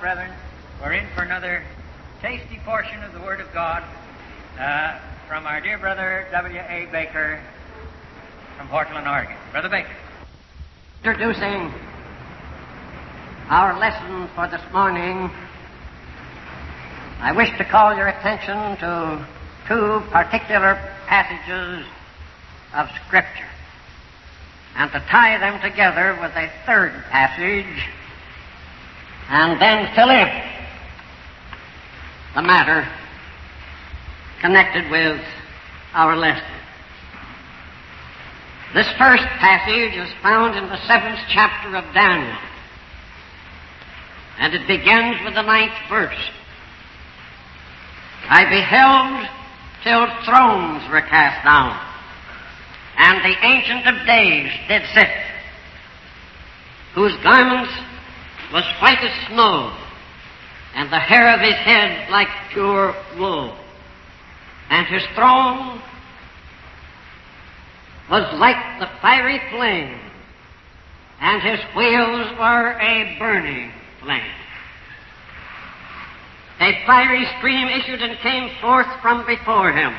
brethren, we're in for another tasty portion of the Word of God from our dear brother W.A. Baker from Portland, Oregon. Brother Baker. Introducing our lesson for this morning, I wish to call your attention to two particular passages of Scripture and to tie them together with a third passage and then fill in the matter connected with our lesson. This first passage is found in the 7th chapter of Daniel, and it begins with the 9th verse. I beheld till thrones were cast down, and the Ancient of Days did sit, whose garments was white as snow, and the hair of his head like pure wool. And his throne was like the fiery flame, and his wheels were a burning flame. A fiery stream issued and came forth from before him.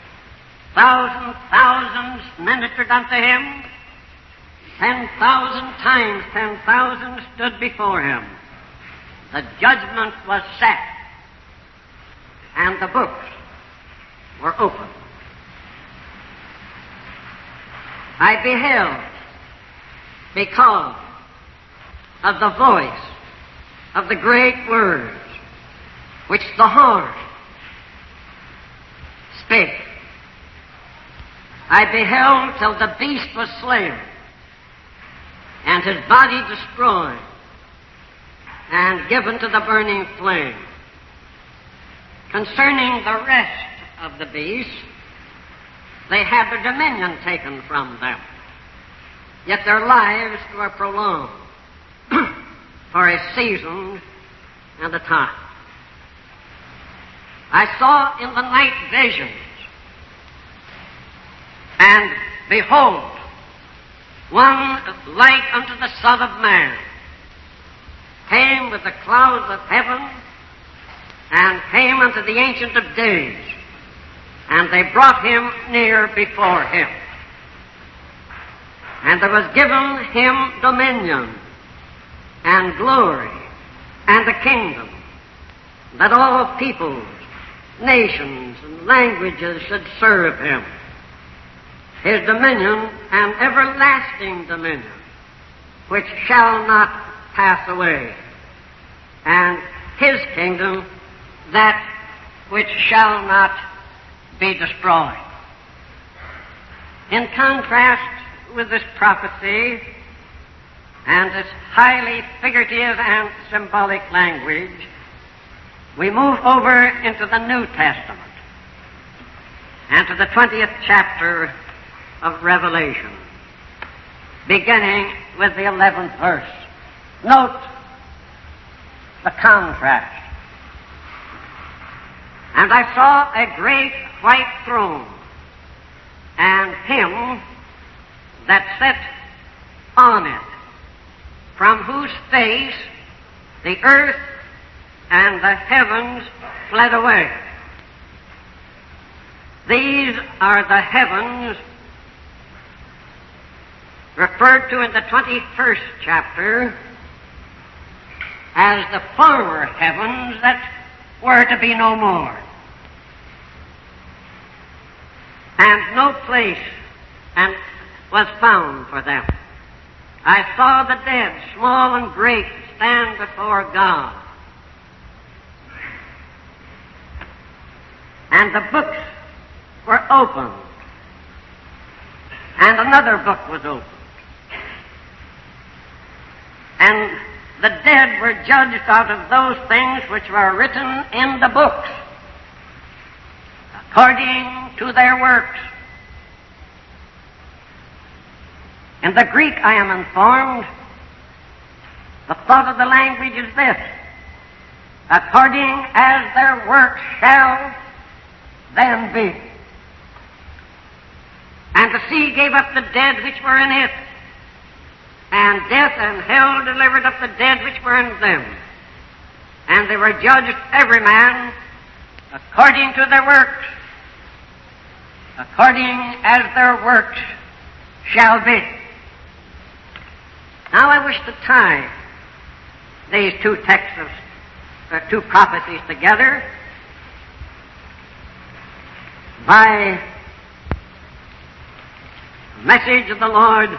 Thousands ministered unto him. 10,000 times 10,000 stood before him. The judgment was set, and the books were opened. I beheld, because of the voice of the great words which the horn spake. I beheld till the beast was slain, and his body destroyed, and given to the burning flame. Concerning the rest of the beasts, they had their dominion taken from them, yet their lives were prolonged for a season and a time. I saw in the night visions, and behold, one like unto the Son of Man came with the clouds of heaven, and came unto the Ancient of Days, and they brought him near before him. And there was given him dominion, and glory, and a kingdom, that all peoples, nations, and languages should serve him. His dominion, an everlasting dominion, which shall not pass away, and his kingdom, that which shall not be destroyed. In contrast with this prophecy and this highly figurative and symbolic language, we move over into the New Testament and to the 20th chapter of Revelation, beginning with the 11th verse. Note the contrast. And I saw a great white throne, and him that sat on it, from whose face the earth and the heavens fled away. These are the heavens referred to in the 21st chapter as the former heavens that were to be no more. And no place was found for them. I saw the dead, small and great, stand before God. And the books were opened. And another book was opened. And the dead were judged out of those things which were written in the books, according to their works. In the Greek, I am informed, the thought of the language is this: according as their works shall then be. And the sea gave up the dead which were in it, and death and hell delivered up the dead which were in them. and they were judged every man according to their works, according as their works shall be. Now I wish to tie these two texts, two prophecies together by a message of the Lord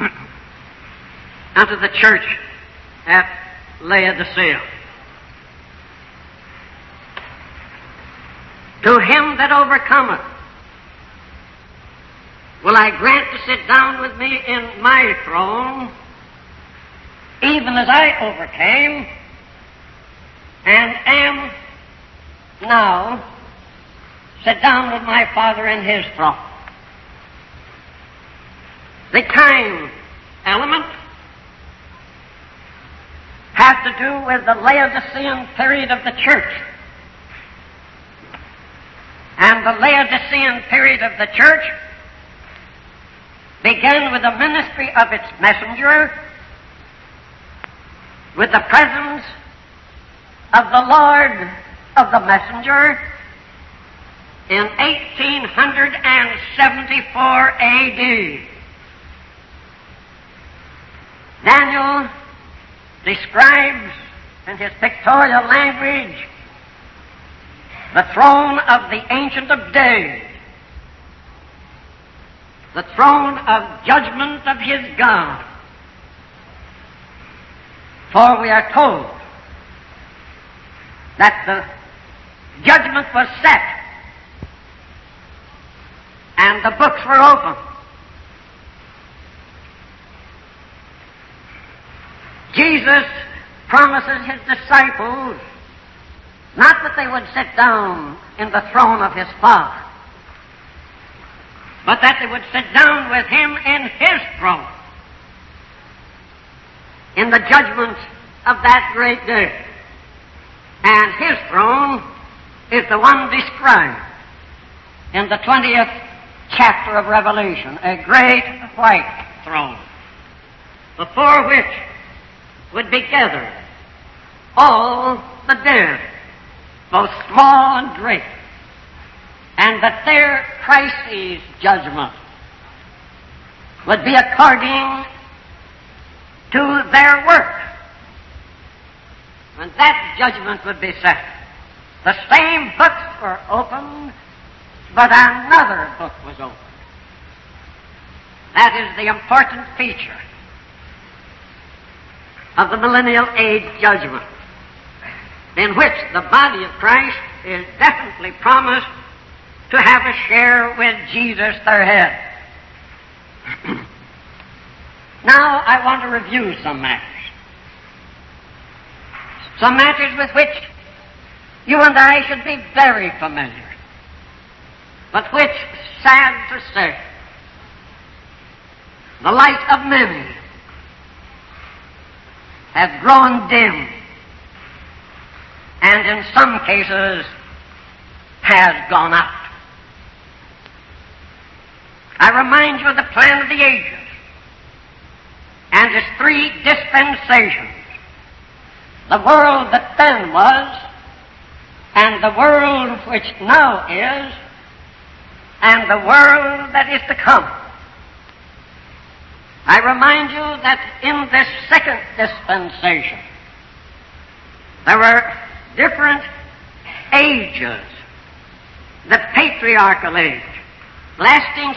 unto the church at Laodicea. To him that overcometh will I grant to sit down with me in my throne, even as I overcame and am now sit down with my Father in his throne. The time element has to do with the Laodicean period of the church. And the Laodicean period of the church began with the ministry of its messenger, with the presence of the Lord of the messenger in 1874 A.D. Daniel describes in his pictorial language the throne of the Ancient of Days, the throne of judgment of his God. For we are told that the judgment was set and the books were opened. Jesus promises his disciples not that they would sit down in the throne of his Father, but that they would sit down with him in his throne in the judgment of that great day. And his throne is the one described in the 20th chapter of Revelation, a great white throne, before which would be gathered all the dead, both small and great, and that their crises judgment would be according to their work. When that judgment would be set, the same books were opened, but another book was opened. That is the important feature of the millennial age judgment, in which the body of Christ is definitely promised to have a share with Jesus their head. Now I want to review some matters with which you and I should be very familiar, but which, sad to say, the light of many has grown dim, and in some cases has gone out. I remind you of the plan of the ages and its three dispensations: the world that then was, and the world which now is, and the world that is to come. I remind you that in this second dispensation there were different ages. The patriarchal age, lasting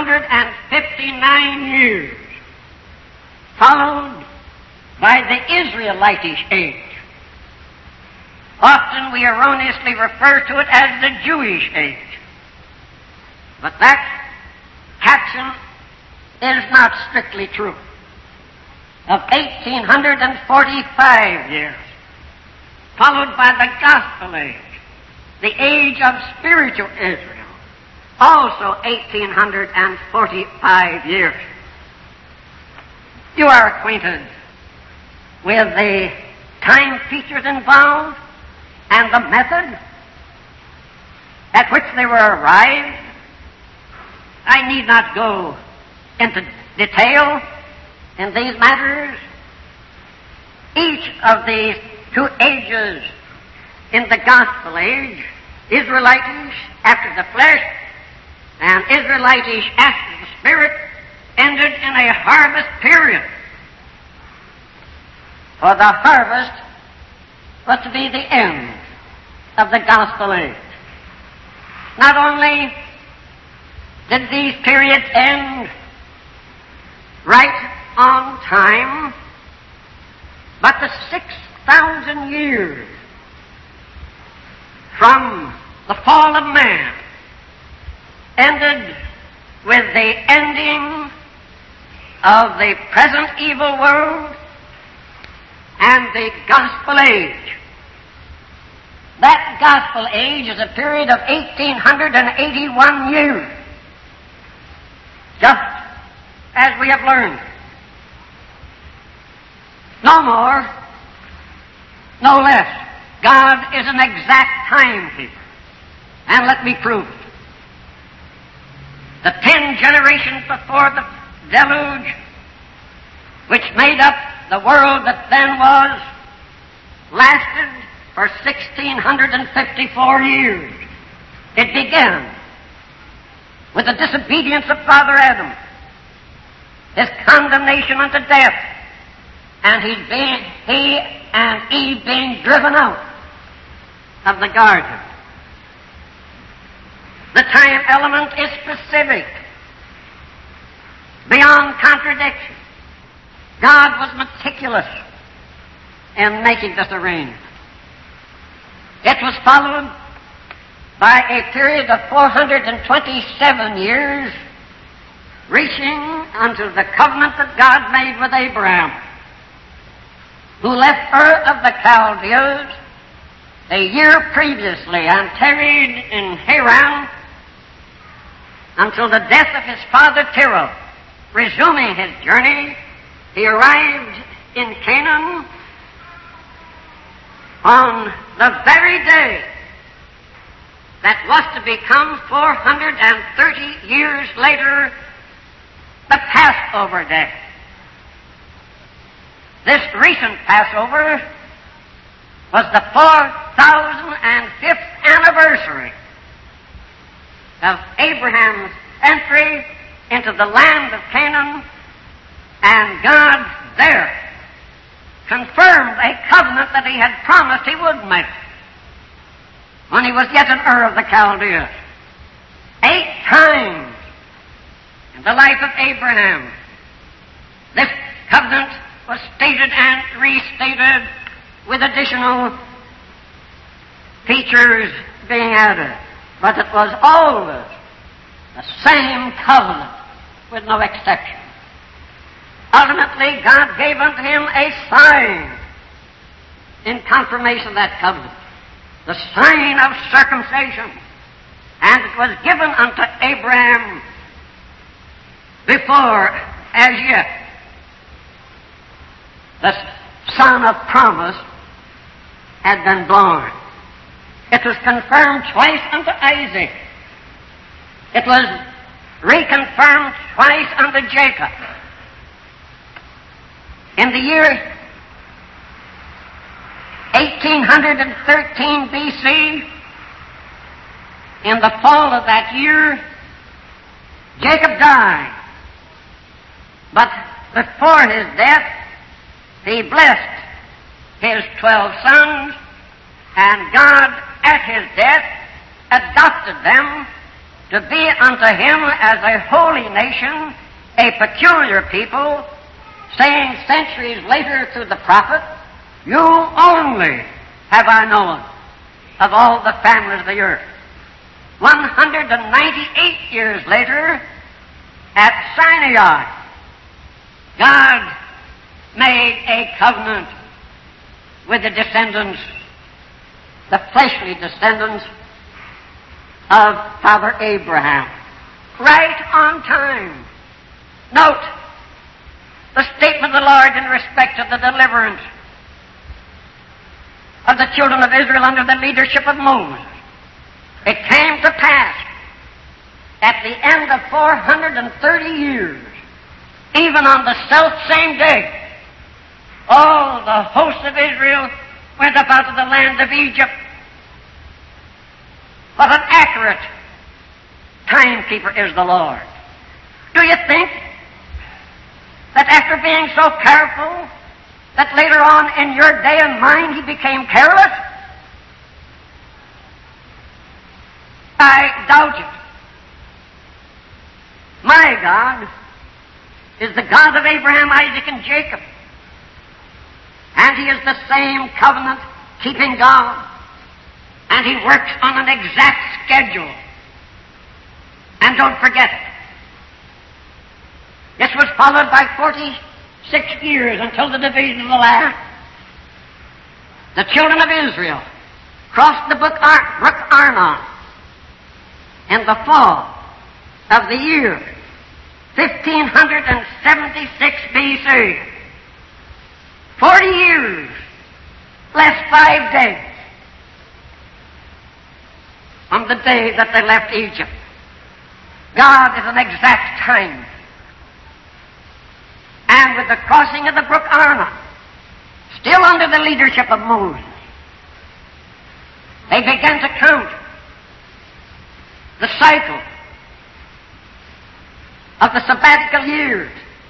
659 years, followed by the Israelitish age. Often we erroneously refer to it as the Jewish age, but that caption is not strictly true. Of 1845 years, followed by the Gospel age, the age of spiritual Israel, also 1845 years. You are acquainted with the time features involved and the method at which they were arrived. I need not go into detail in these matters. Each of these two ages in the gospel age, Israelitish after the flesh and Israelitish after the spirit, ended in a harvest period. For the harvest was to be the end of the gospel age. Not only did these periods end right on time, but the 6,000 years from the fall of man ended with the ending of the present evil world and the gospel age. That gospel age is a period of 1,881 years, just as we have learned. No more, no less. God is an exact timekeeper. And let me prove it. The 10 generations before the deluge, which made up the world that then was, lasted for 1,654 years. It began with the disobedience of Father Adam, his condemnation unto death, and he and Eve being driven out of the garden. The time element is specific, beyond contradiction. God was meticulous in making this arrangement. It was followed by a period of 427 years, reaching unto the covenant that God made with Abraham, who left Ur of the Chaldees a year previously and tarried in Haran until the death of his father Terah. Resuming his journey, he arrived in Canaan on the very day that was to become 430 years later the Passover day. This recent Passover was the 4,005th anniversary of Abraham's entry into the land of Canaan, and God there confirmed a covenant that he had promised he would make when he was yet in Ur of the Chaldees. 8 times in the life of Abraham, this covenant was stated and restated with additional features being added. But it was always the same covenant with no exception. Ultimately, God gave unto him a sign in confirmation of that covenant, the sign of circumcision. And it was given unto Abraham before, as yet, the son of promise had been born. It was confirmed twice unto Isaac. It was reconfirmed twice unto Jacob. In the year 1813 B.C., in the fall of that year, Jacob died. But before his death, he blessed his 12 sons, and God, at his death, adopted them to be unto him as a holy nation, a peculiar people, saying centuries later through the prophet, "You only have I known of all the families of the earth." 198 years later, at Sinai, God made a covenant with the descendants, the fleshly descendants of Father Abraham. Right on time. Note the statement of the Lord in respect to the deliverance of the children of Israel under the leadership of Moses. It came to pass at the end of 430 years, even on the self-same day, all the hosts of Israel went up out of the land of Egypt What an accurate timekeeper is the Lord. Do you think that after being so careful, that later on in your day and mine he became careless? I doubt it. My God is the God of Abraham, Isaac, and Jacob. And he is the same covenant-keeping God. And he works on an exact schedule. And don't forget it. This was followed by 46 years until the division of the land. The children of Israel crossed the brook Arnon in the fall of the year 1576 B.C. 40 years, less 5 days from the day that they left Egypt. God is an exact time. And with the crossing of the brook Arnon, still under the leadership of Moses, they began to count the cycle of the sabbatical years,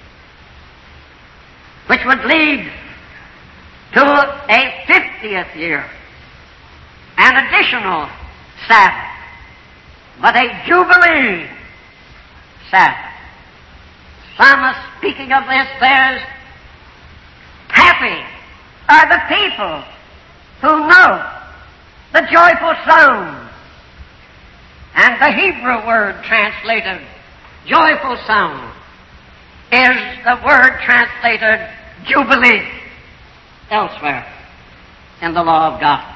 which would lead to a 50th year, an additional Sabbath, but a Jubilee Sabbath. Psalmist, speaking of this, says, "Happy are the people who know the joyful sound." And the Hebrew word translated joyful sound is the word translated Jubilee elsewhere in the law of God.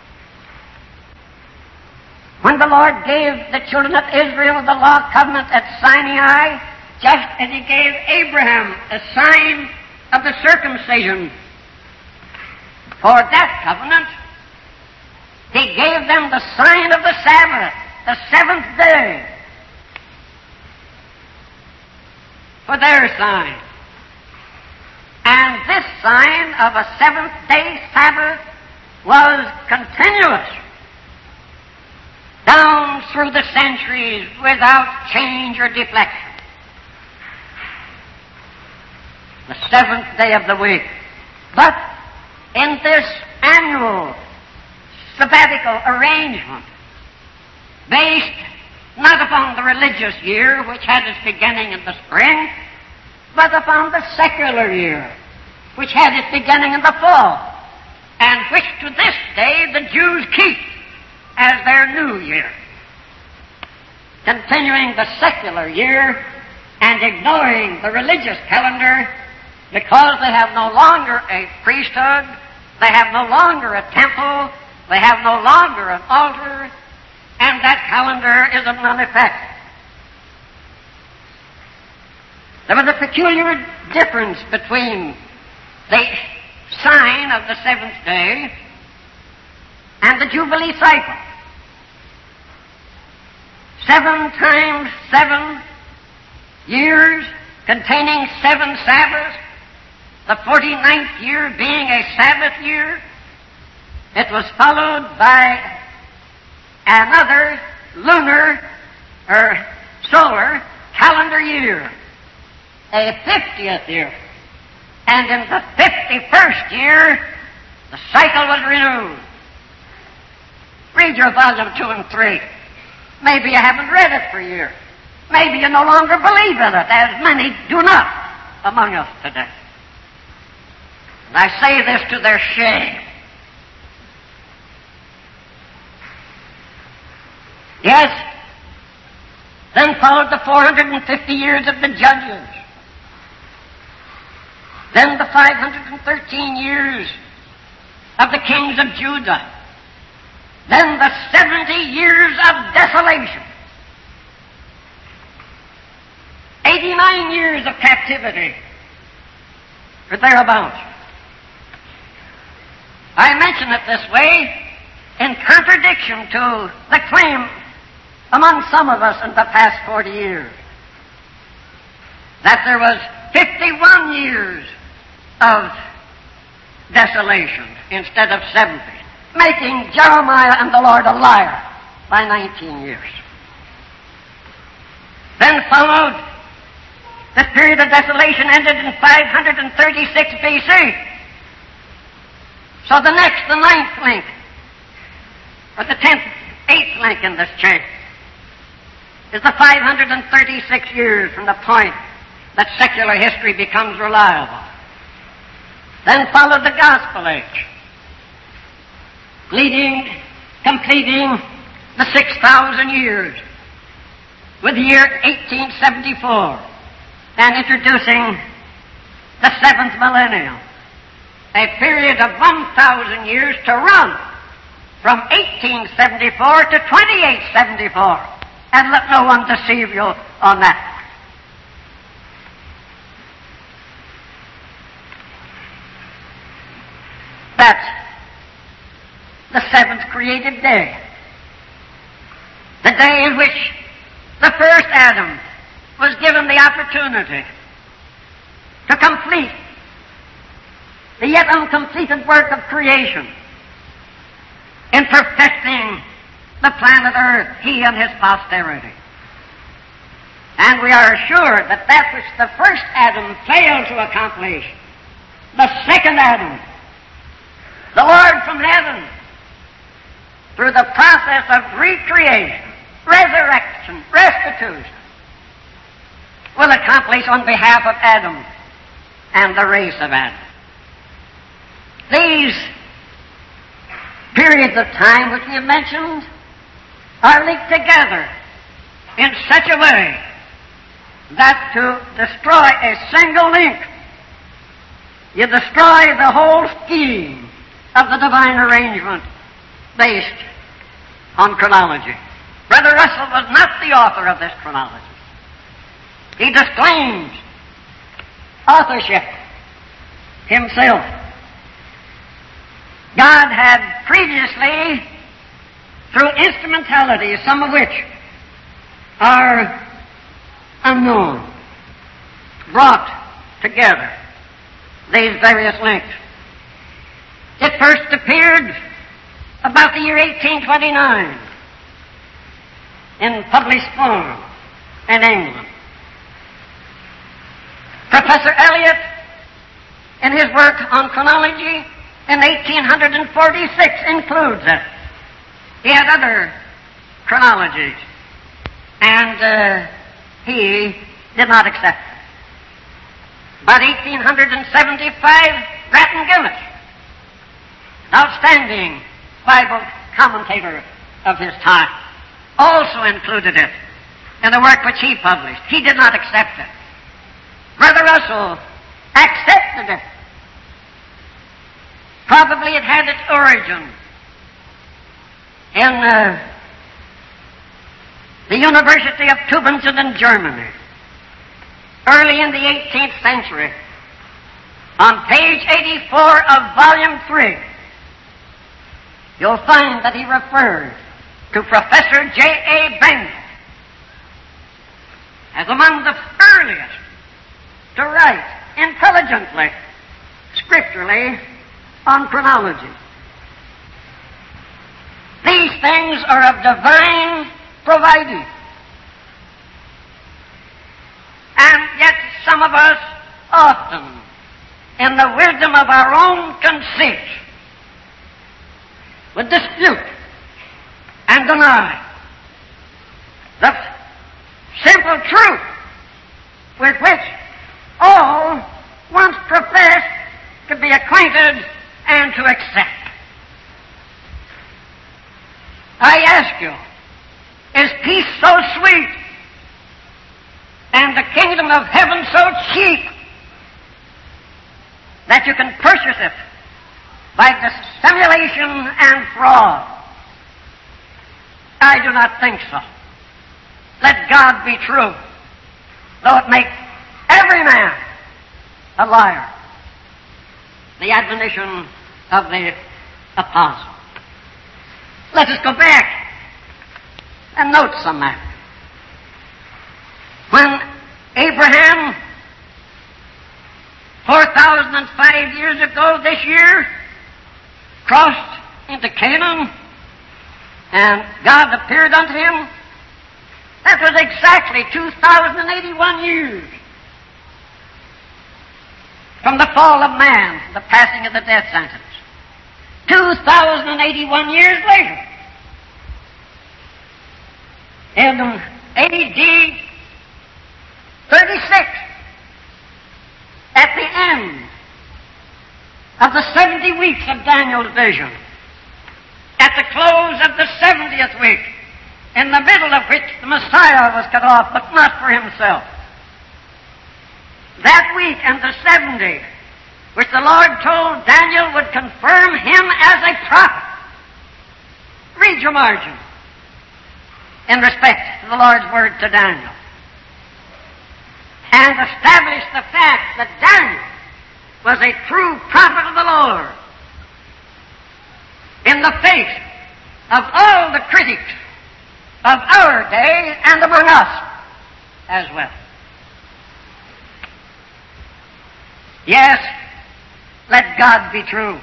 When the Lord gave the children of Israel the law covenant at Sinai, just as he gave Abraham a sign of the circumcision for that covenant, he gave them the sign of the Sabbath, the seventh day, for their sign. And this sign of a seventh-day Sabbath was continuous down through the centuries without change or deflection. The seventh day of the week. But in this annual sabbatical arrangement, based not upon the religious year, which had its beginning in the spring, but upon the secular year, which had its beginning in the fall, and which to this day the Jews keep as their new year, continuing the secular year and ignoring the religious calendar, because they have no longer a priesthood, they have no longer a temple, they have no longer an altar, and that calendar is of none effect. There was a peculiar difference between the sign of the seventh day and the Jubilee cycle. 7 times 7 years containing 7 Sabbaths, the 49th year being a Sabbath year. It was followed by another lunar or solar calendar year, a 50th year. And in the 51st year, the cycle was renewed. Read your volume 2 and 3. Maybe you haven't read it for years. Maybe you no longer believe in it, as many do not among us today. And I say this to their shame. Yes, then followed the 450 years of the judges. Then the 513 years of the kings of Judah. Then the 70 years of desolation. 89 years of captivity, or thereabouts. I mention it this way in contradiction to the claim among some of us in the past 40 years that there was 51 years of desolation instead of 70, making Jeremiah and the Lord a liar by 19 years. Then followed this period of desolation, ended in 536 BC. So the ninth link, or the 8th link in this chain, is the 536 years from the point that secular history becomes reliable. Then followed the Gospel Age, completing the 6,000 years with the year 1874 and introducing the 7th millennium, a period of 1,000 years to run from 1874 to 2874. And let no one deceive you on that. That's the seventh created day. The day in which the first Adam was given the opportunity to complete the yet uncompleted work of creation in perfecting the planet Earth, he and his posterity. And we are assured that that which the first Adam failed to accomplish, the second Adam, the Lord from heaven, through the process of recreation, resurrection, restitution, will accomplish on behalf of Adam and the race of Adam. These periods of time which we have mentioned are linked together in such a way that to destroy a single link, you destroy the whole scheme of the divine arrangement based on chronology. Brother Russell was not the author of this chronology. He disclaims authorship himself. God had previously, through instrumentalities, some of which are unknown, brought together these various links. It first appeared about the year 1829 in published form in England. Professor Elliot, in his work on chronology in 1846, includes it. He had other chronologies, and he did not accept it. About 1875, Grattan Gillis, outstanding Bible commentator of his time, also included it in the work which he published. He did not accept it. Brother Russell accepted it. Probably it had its origin in the University of Tübingen in Germany, early in the 18th century. On page 84 of Volume 3, you'll find that he refers to Professor J.A. Bengal as among the earliest to write intelligently, scripturally, on chronology. These things are of divine providing. And yet some of us often, in the wisdom of our own conceit, would dispute and deny the simple truth with which all once professed to be acquainted and to accept. I ask you, is peace so sweet and the kingdom of heaven so cheap that you can purchase it by dissimulation and fraud? I do not think so. Let God be true, though it make every man a liar. The admonition of the apostle. Let us go back and note some matter. When Abraham, 4,005 years ago this year, crossed into Canaan, and God appeared unto him. That was exactly 2,081 years from the fall of man, the passing of the death sentence. 2,081 years later, in A.D. 36, at the end of the 70 weeks of Daniel's vision, at the close of the 70th week, in the middle of which the Messiah was cut off, but not for himself. That week and the 70, which the Lord told Daniel would confirm him as a prophet. Read your margin in respect to the Lord's word to Daniel, and establish the fact that Daniel was a true prophet of the Lord in the face of all the critics of our day and among us as well. Yes, let God be true.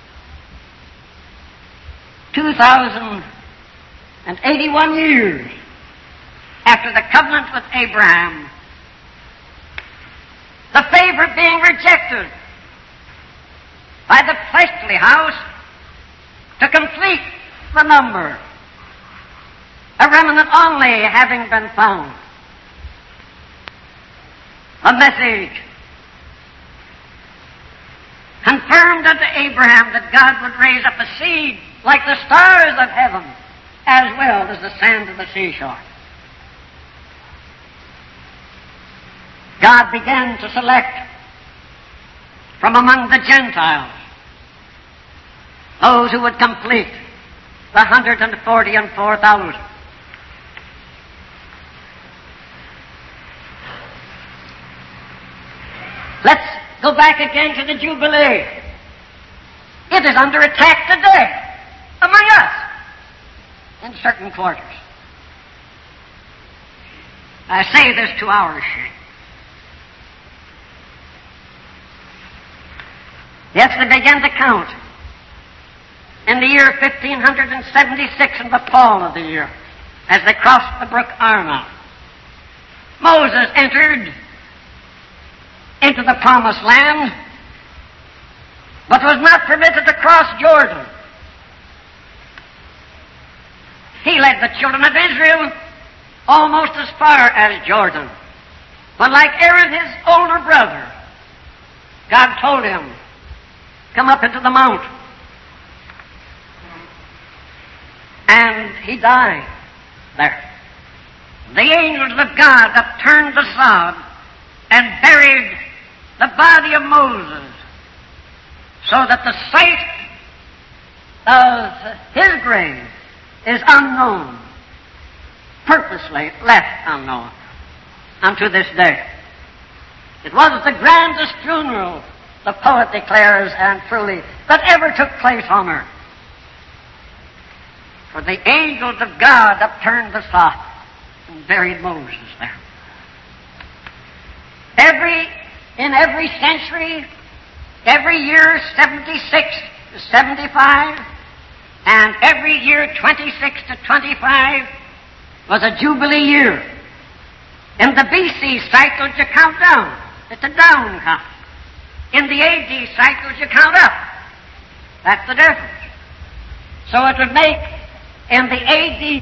2,081 years after the covenant with Abraham, the favor being rejected by the fleshly house to complete the number, a remnant only having been found. A message confirmed unto Abraham that God would raise up a seed like the stars of heaven as well as the sand of the seashore. God began to select from among the Gentiles those who would complete the 144,000. Let's go back again to the Jubilee. It is under attack today among us in certain quarters. I say this to our shame. Yes, they began to count in the year 1576 in the fall of the year as they crossed the brook Arnon. Moses entered into the promised land, but was not permitted to cross Jordan. He led the children of Israel almost as far as Jordan. But like Aaron, his older brother, God told him, come up into the mount. And he died there. The angels of God upturned the sod and buried the body of Moses, so that the site of his grave is unknown, purposely left unknown unto this day. It was the grandest funeral, the poet declares, and truly, that ever took place on earth. For the angels of God upturned the sod and buried Moses there. In every century, every year 76 to 75, and every year 26 to 25 was a Jubilee year. In the BC cycles you count down. It's a down count. In the AD cycles you count up. That's the difference. So it would make in the AD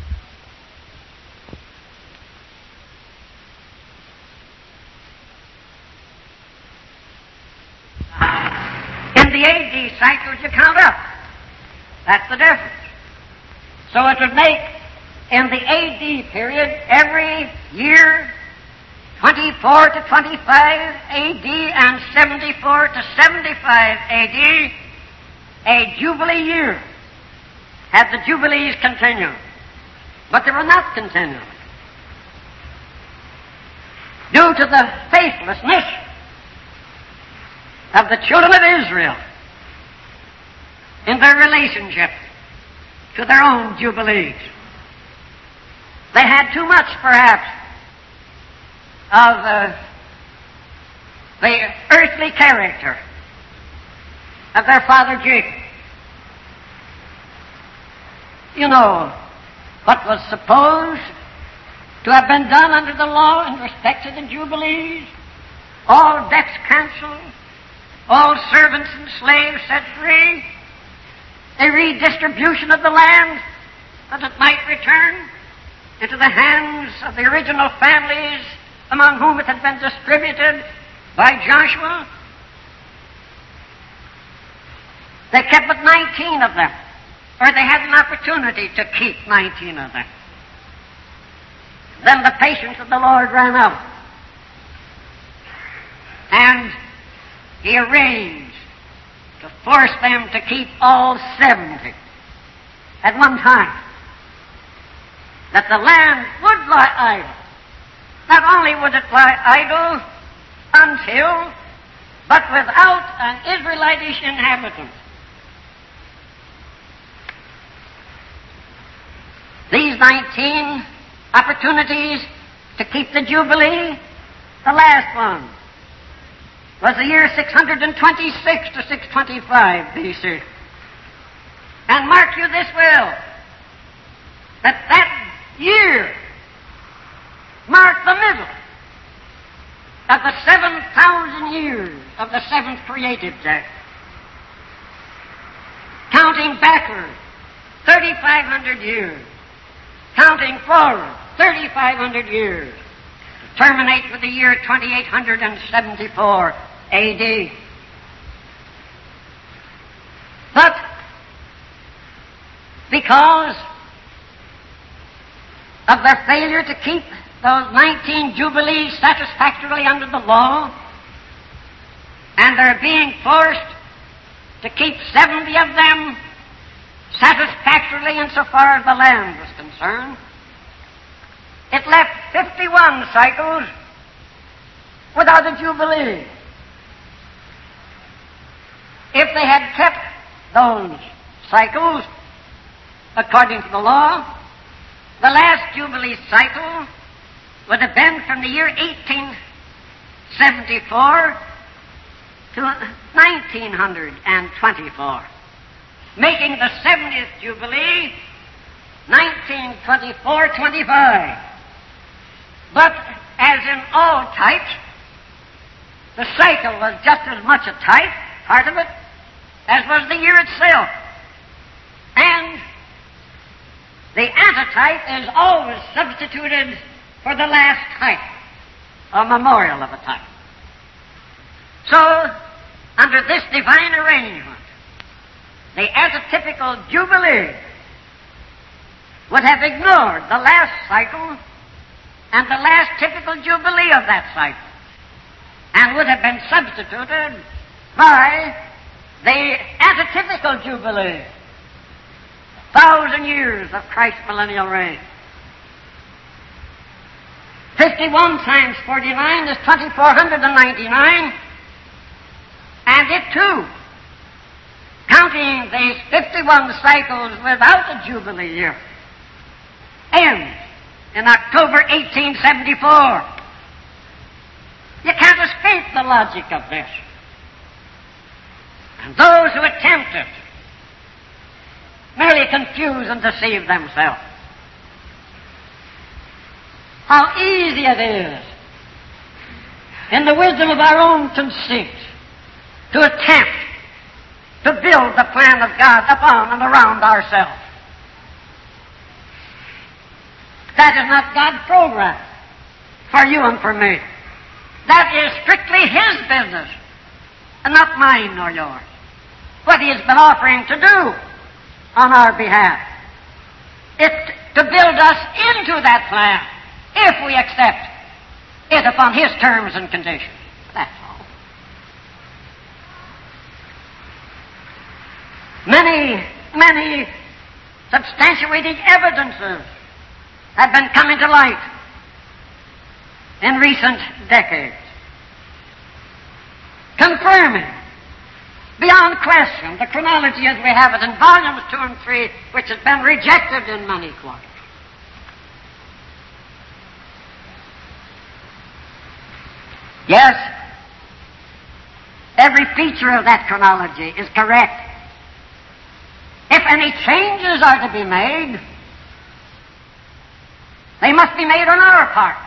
cycles you count up. That's the difference. So it would make in the AD period every year 24 to 25 AD and 74 to 75 AD a Jubilee year, had the Jubilees continue. But they were not continuing due to the faithlessness of the children of Israel in their relationship to their own Jubilees. They had too much, perhaps, of the earthly character of their father Jacob. You know, what was supposed to have been done under the law in respect to the Jubilees, all debts canceled, all servants and slaves set free, a redistribution of the land that it might return into the hands of the original families among whom it had been distributed by Joshua. They kept but 19 of them, or they had an opportunity to keep 19 of them. Then the patience of the Lord ran out, and He arranged to force them to keep all 70 at one time, that the land would lie idle. Not only would it lie idle until, but without an Israelitish inhabitant. These 19 opportunities to keep the Jubilee, the last one was the year 626 to 625 B.C. And mark you this well, that year marked the middle of the 7,000 years of the seventh creative day. Counting backward, 3,500 years. Counting forward, 3,500 years. To terminate with the year 2874 A.D. But because of their failure to keep those 19 Jubilees satisfactorily under the law, and their being forced to keep 70 of them satisfactorily insofar as the land was concerned, it left 51 cycles without a Jubilee. If they had kept those cycles according to the law, the last Jubilee cycle would have been from the year 1874 to 1924, making the 70th Jubilee 1924-25. But as in all types, the cycle was just as much a type, part of it, as was the year itself. And the antitype is always substituted for the last type, a memorial of a type. So, under this divine arrangement, the antitypical Jubilee would have ignored the last cycle and the last typical Jubilee of that cycle, and would have been substituted by the antitypical Jubilee, 1,000 years of Christ's millennial reign. 51 times 49 is 2,499, and it too, counting these 51 cycles without a Jubilee year, ends in October 1874. You can't escape the logic of this. And those who attempt it merely confuse and deceive themselves. How easy it is, in the wisdom of our own conceit, to attempt to build the plan of God upon and around ourselves. That is not God's program for you and for me. That is strictly His business, and not mine nor yours. What He has been offering to do on our behalf is to build us into that plan, if we accept it upon His terms and conditions. That's all. Many substantiating evidences have been coming to light in recent decades, confirming beyond question the chronology as we have it in volumes 2 and 3, which has been rejected in many quarters. Yes, every feature of that chronology is correct. If any changes are to be made, They must be made on our part.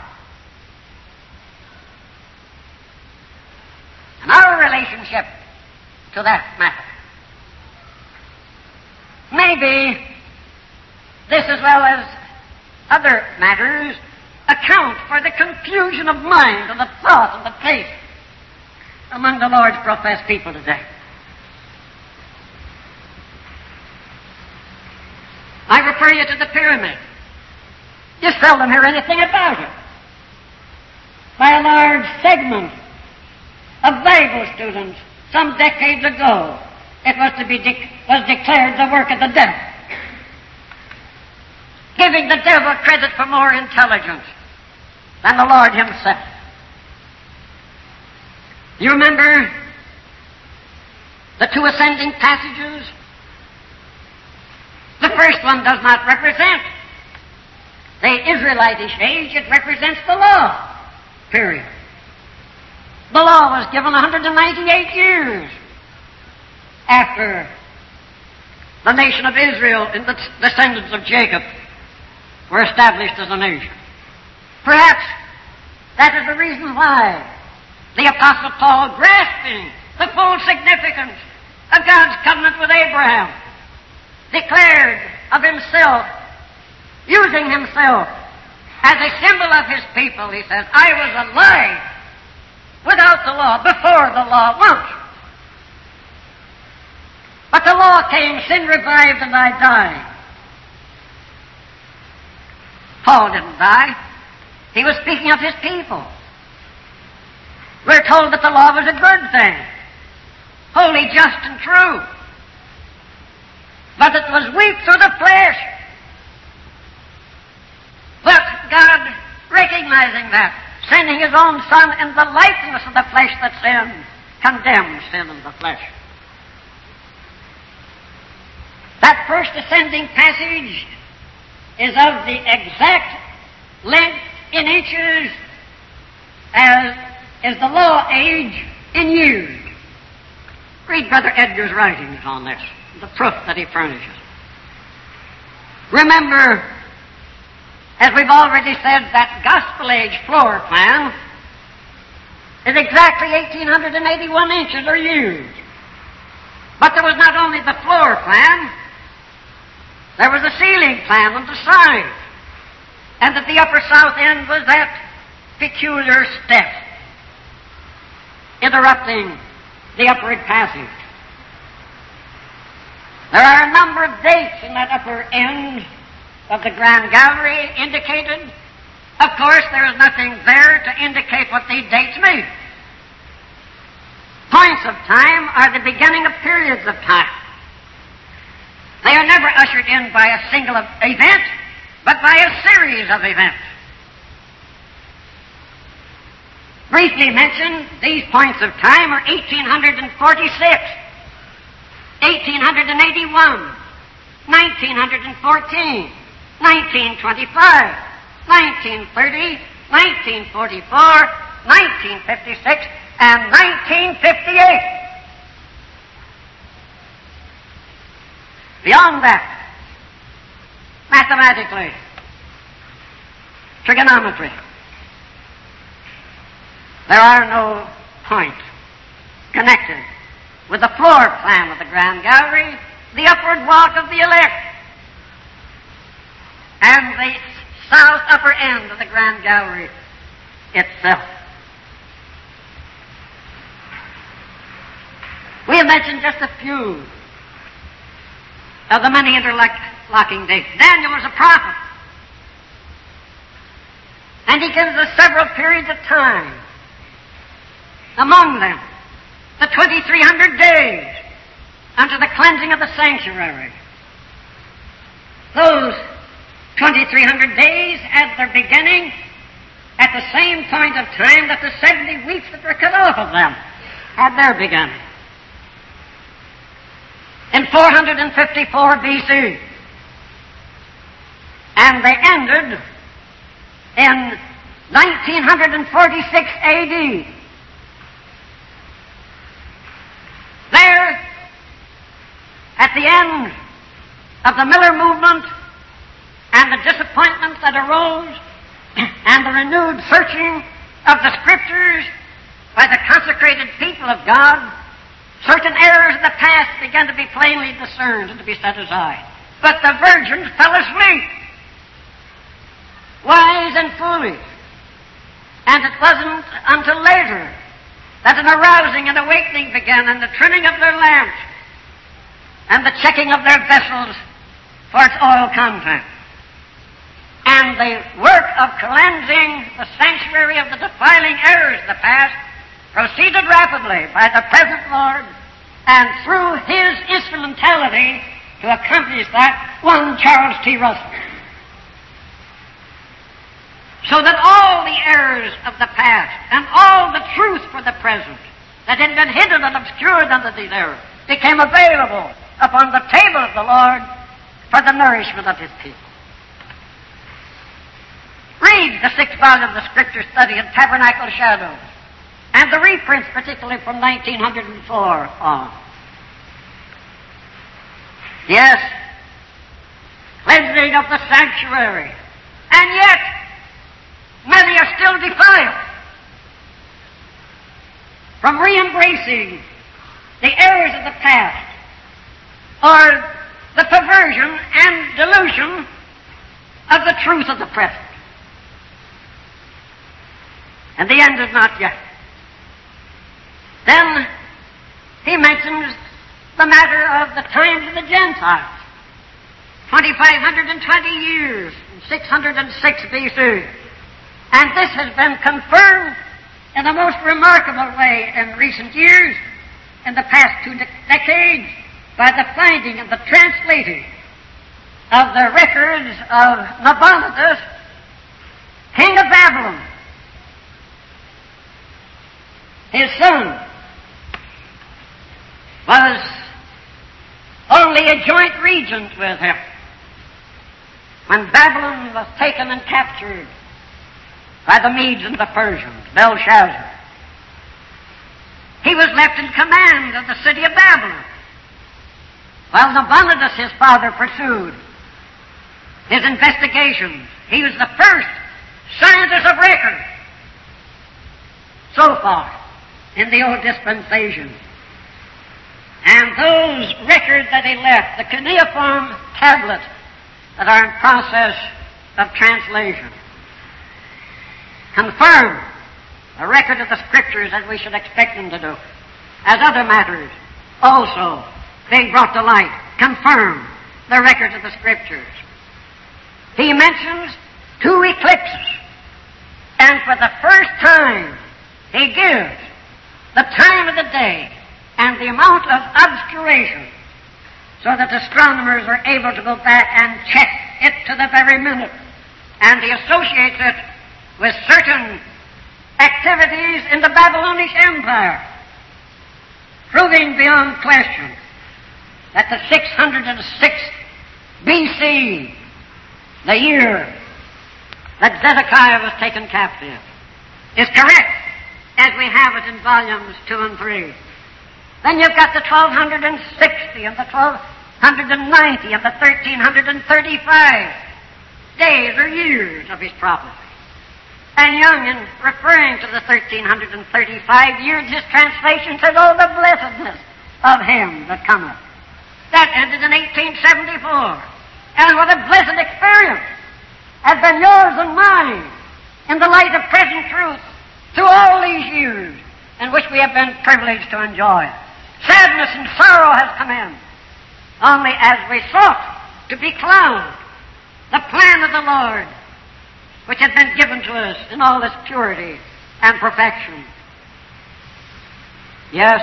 And our relationship to that matter. Maybe this, as well as other matters, account for the confusion of mind and the thought and the faith among the Lord's professed people today. I refer you to the pyramid. You seldom hear anything about it. By a large segment of Bible students some decades ago, it was declared the work of the devil, giving the devil credit for more intelligence than the Lord himself. You remember the two ascending passages? The first one does not represent the Israelitish age, it represents the law period. The law was given 198 years after the nation of Israel and the descendants of Jacob were established as a nation. Perhaps that is the reason why the Apostle Paul, grasping the full significance of God's covenant with Abraham, declared of himself, using himself as a symbol of his people, he says, I was alive without the law, before the law once. But the law came, sin revived, and I died. Paul didn't die. He was speaking of his people. We're told that the law was a good thing, holy, just, and true. But it was weak through the flesh. But God, recognizing that, sending His own Son in the likeness of the flesh that sinned, condemned sin in the flesh. That first ascending passage is of the exact length in inches as is the law age in years. Read Brother Edgar's writings on this, the proof that he furnishes. Remember, as we've already said, that gospel age floor plan is exactly 1,881 inches or years. But there was not only the floor plan, there was a ceiling plan on the side. And at the upper south end was that peculiar step interrupting the upward passage. There are a number of dates in that upper end of the Grand Gallery indicated. Of course, there is nothing there to indicate what these dates mean. Points of time are the beginning of periods of time. They are never ushered in by a single event, but by a series of events. Briefly mentioned, these points of time are 1846, 1881, 1914, 1925, 1930, 1944, 1956, and 1958. Beyond that, mathematically, trigonometry, there are no points connected with the floor plan of the Grand Gallery, the upward walk of the elect, and the south upper end of the Grand Gallery itself. We have mentioned just a few of the many interlocking dates. Daniel was a prophet, and he gives us several periods of time. Among them, the 2,300 days unto the cleansing of the sanctuary. Those 2,300 days had their beginning at the same point of time that the 70 weeks that were cut off of them had their beginning. In 454 BC. And they ended in 1946 AD. There, at the end of the Miller movement and the disappointment that arose and the renewed searching of the Scriptures by the consecrated people of God, certain errors of the past began to be plainly discerned and to be set aside. But the virgins fell asleep, wise and foolish. And it wasn't until later that an arousing and awakening began, and the trimming of their lamps, and the checking of their vessels for its oil content. And the work of cleansing the sanctuary of the defiling errors of the past proceeded rapidly by the present Lord, and through His instrumentality to accomplish that, one Charles T. Russell. So that all the errors of the past and all the truth for the present that had been hidden and obscured under these errors became available upon the table of the Lord for the nourishment of His people. Read the 6th volume of the Scripture Study in Tabernacle Shadows, and the reprints, particularly from 1904 on. Yes, cleansing of the sanctuary, and yet many are still defiled from re-embracing the errors of the past or the perversion and delusion of the truth of the present. And the end is not yet. Then he mentions the matter of the times of the Gentiles. 2,520 years, 606 B.C. And this has been confirmed in a most remarkable way in recent years, in the past 2 decades, by the finding and the translating of the records of Nabonidus, king of Babylon. His son was only a joint regent with him when Babylon was taken and captured by the Medes and the Persians, Belshazzar. He was left in command of the city of Babylon, while Nabonidus, his father, pursued his investigations. He was the first scientist of record so far in the old dispensation. And those records that he left, the cuneiform tablets that are in process of translation, confirm the record of the Scriptures as we should expect them to do, as other matters also being brought to light, confirm the records of the Scriptures. He mentions 2 eclipses, and for the first time he gives the time of the day and the amount of obscuration, so that astronomers are able to go back and check it to the very minute. And he associates it with certain activities in the Babylonish Empire, proving beyond question that the 606 B.C., the year that Zedekiah was taken captive, is correct, as we have it in volumes 2 and 3. Then you've got the 1260 and the 1290 and the 1335 days or years of his prophecy. And Young, in referring to the 1335 years, his translation said, "Oh, the blessedness of him that cometh." That ended in 1874. And what a blessed experience has been yours and mine in the light of present truth through all these years in which we have been privileged to enjoy. Sadness and sorrow has come in, only as we sought to becloud the plan of the Lord, which had been given to us in all its purity and perfection. Yes,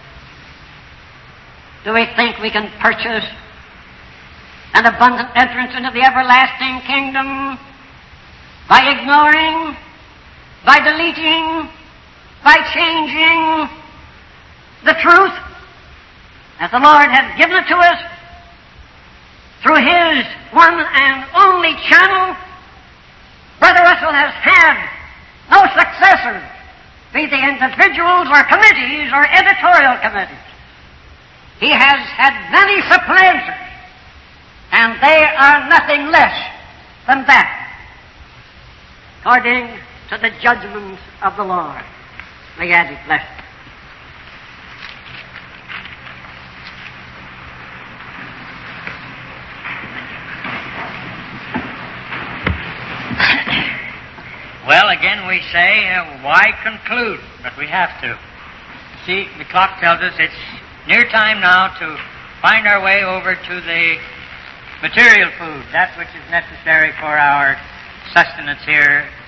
do we think we can purchase an abundant entrance into the everlasting kingdom by ignoring, by deleting, by changing the truth as the Lord has given it to us through His one and only channel? Brother Russell has had no successors, be they individuals or committees or editorial committees. He has had many supplanters, and they are nothing less them back according to the judgments of the Lord. May God be blessed. Well, again we say, why conclude? But we have to. See, the clock tells us it's near time now to find our way over to the material food, that which is necessary for our sustenance here